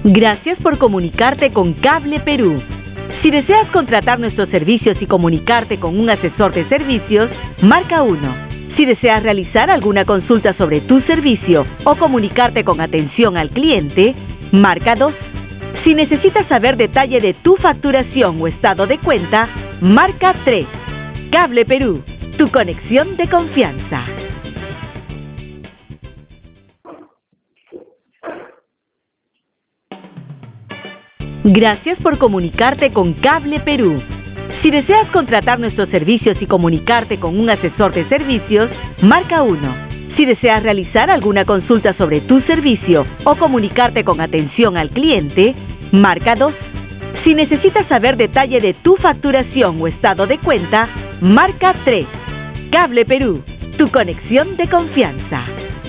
Gracias por comunicarte con Cable Perú. Si deseas contratar nuestros servicios y comunicarte con un asesor de servicios, marca 1. Si deseas realizar alguna consulta sobre tu servicio o comunicarte con atención al cliente, marca 2. Si necesitas saber detalle de tu facturación o estado de cuenta, marca 3. Cable Perú, tu conexión de confianza. Gracias por comunicarte con Cable Perú. Si deseas contratar nuestros servicios y comunicarte con un asesor de servicios, marca 1. Si deseas realizar alguna consulta sobre tu servicio o comunicarte con atención al cliente, marca 2. Si necesitas saber detalle de tu facturación o estado de cuenta, marca 3. Cable Perú, tu conexión de confianza.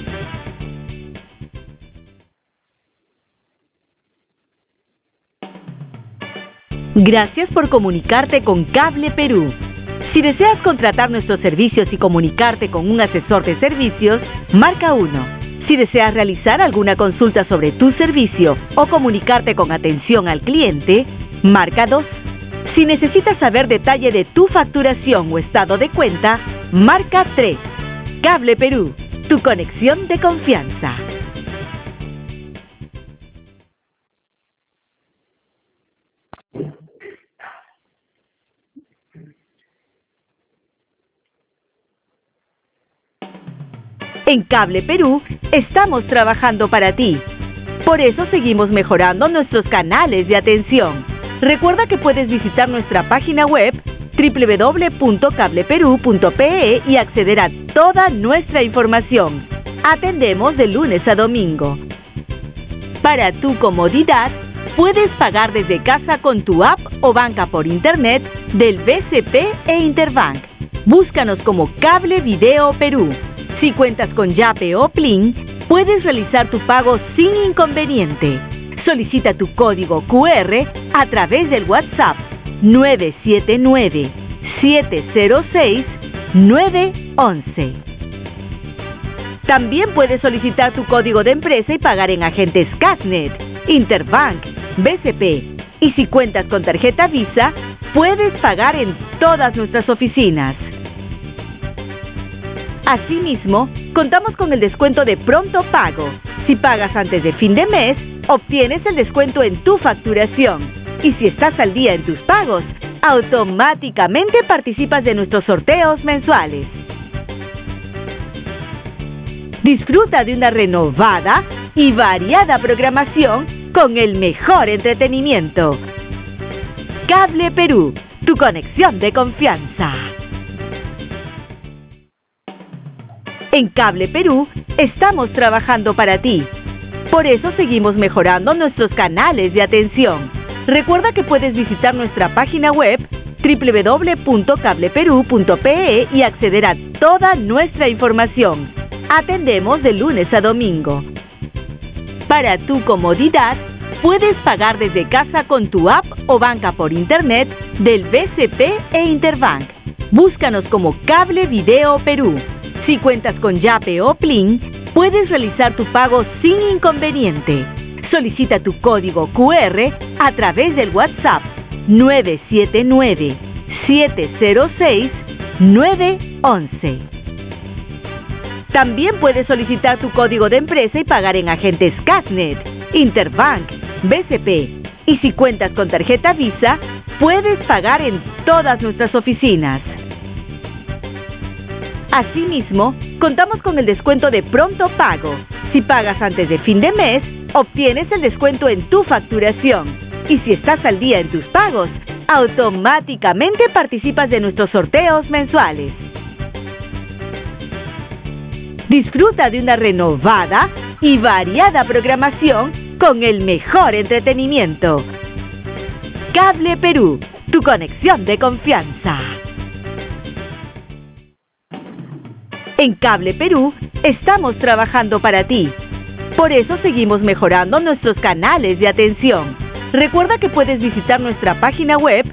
Gracias por comunicarte con Cable Perú. Si deseas contratar nuestros servicios y comunicarte con un asesor de servicios, marca 1. Si deseas realizar alguna consulta sobre tu servicio o comunicarte con atención al cliente, marca 2. Si necesitas saber detalle de tu facturación o estado de cuenta, marca 3. Cable Perú, tu conexión de confianza. En Cable Perú estamos trabajando para ti. Por eso seguimos mejorando nuestros canales de atención. Recuerda que puedes visitar nuestra página web www.cableperú.pe y acceder a toda nuestra información. Atendemos de lunes a domingo. Para tu comodidad, puedes pagar desde casa con tu app o banca por internet del BCP e Interbank. Búscanos como Cable Video Perú. Si cuentas con Yape o Plin, puedes realizar tu pago sin inconveniente. Solicita tu código QR a través del WhatsApp 979-706-911. También puedes solicitar tu código de empresa y pagar en agentes Casnet, Interbank, BCP. Y si cuentas con tarjeta Visa, puedes pagar en todas nuestras oficinas. Asimismo, contamos con el descuento de pronto pago. Si pagas antes de fin de mes, obtienes el descuento en tu facturación. Y si estás al día en tus pagos, automáticamente participas de nuestros sorteos mensuales. Disfruta de una renovada y variada programación con el mejor entretenimiento. Cable Perú, tu conexión de confianza. En Cable Perú estamos trabajando para ti. Por eso seguimos mejorando nuestros canales de atención. Recuerda que puedes visitar nuestra página web www.cableperú.pe y acceder a toda nuestra información. Atendemos de lunes a domingo. Para tu comodidad, puedes pagar desde casa con tu app o banca por internet del BCP e Interbank. Búscanos como Cable Video Perú. Si cuentas con Yape o Plin, puedes realizar tu pago sin inconveniente. Solicita tu código QR a través del WhatsApp 979-706-911. También puedes solicitar tu código de empresa y pagar en agentes Casnet, Interbank, BCP. Y si cuentas con tarjeta Visa, puedes pagar en todas nuestras oficinas. Asimismo, contamos con el descuento de pronto pago. Si pagas antes de fin de mes, obtienes el descuento en tu facturación. Y si estás al día en tus pagos, automáticamente participas de nuestros sorteos mensuales. Disfruta de una renovada y variada programación con el mejor entretenimiento. Cable Perú, tu conexión de confianza. En Cable Perú estamos trabajando para ti. Por eso seguimos mejorando nuestros canales de atención. Recuerda que puedes visitar nuestra página web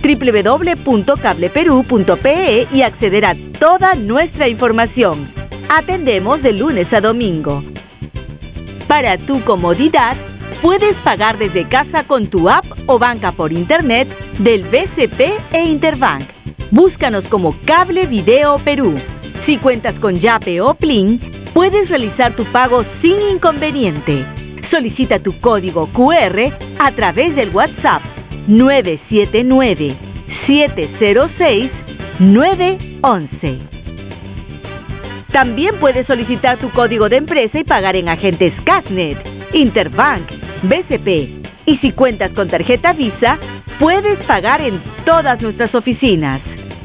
www.cableperú.pe y acceder a toda nuestra información. Atendemos de lunes a domingo. Para tu comodidad, puedes pagar desde casa con tu app o banca por internet del BCP e Interbank. Búscanos como Cable Video Perú. Si cuentas con Yape o Plin, puedes realizar tu pago sin inconveniente. Solicita tu código QR a través del WhatsApp 979-706-911. También puedes solicitar tu código de empresa y pagar en agentes Casnet, Interbank, BCP. Y si cuentas con tarjeta Visa, puedes pagar en todas nuestras oficinas.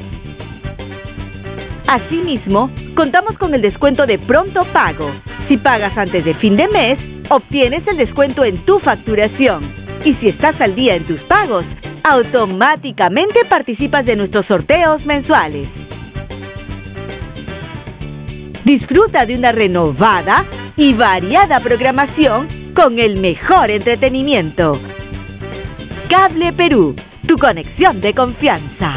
Asimismo, contamos con el descuento de pronto pago. Si pagas antes de fin de mes, obtienes el descuento en tu facturación. Y si estás al día en tus pagos, automáticamente participas de nuestros sorteos mensuales. Disfruta de una renovada y variada programación con el mejor entretenimiento. Cable Perú, tu conexión de confianza.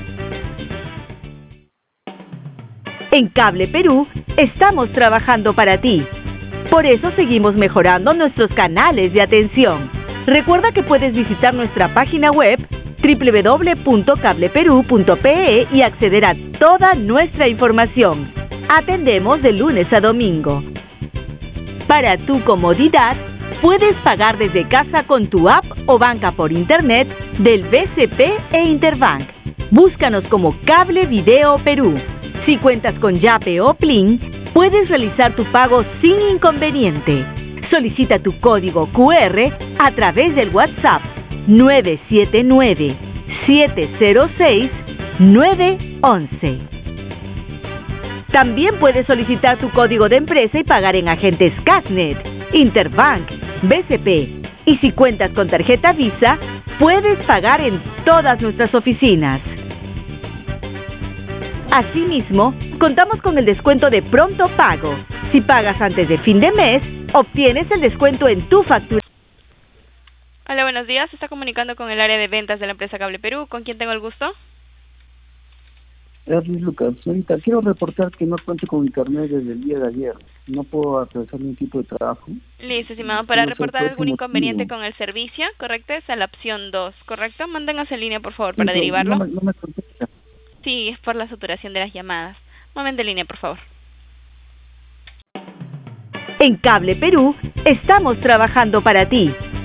En Cable Perú estamos trabajando para ti. Por eso seguimos mejorando nuestros canales de atención. Recuerda que puedes visitar nuestra página web www.cableperú.pe y acceder a toda nuestra información. Atendemos de lunes a domingo. Para tu comodidad, puedes pagar desde casa con tu app o banca por internet del BCP e Interbank. Búscanos como Cable Video Perú. Si cuentas con Yape o Plin, puedes realizar tu pago sin inconveniente. Solicita tu código QR a través del WhatsApp 979-706-911. También puedes solicitar tu código de empresa y pagar en agentes Casnet, Interbank, BCP. Y si cuentas con tarjeta Visa, puedes pagar en todas nuestras oficinas. Asimismo, contamos con el descuento de pronto pago. Si pagas antes de fin de mes, obtienes el descuento en tu factura. Hola, buenos días. Se está comunicando con el área de ventas de la empresa Cable Perú. ¿Con quién tengo el gusto? Luis Lucas, ahorita quiero reportar que no cuento con internet desde el día de ayer. No puedo atravesar ningún tipo de trabajo. Listo, estimado. Para reportar algún inconveniente motivo con el servicio, ¿correcto? Es a la opción 2, ¿correcto? Manténgase en línea, por favor, para derivarlo. No me contesta. Sí, es por la saturación de las llamadas. Momento en línea, por favor. En Cable Perú estamos trabajando para ti.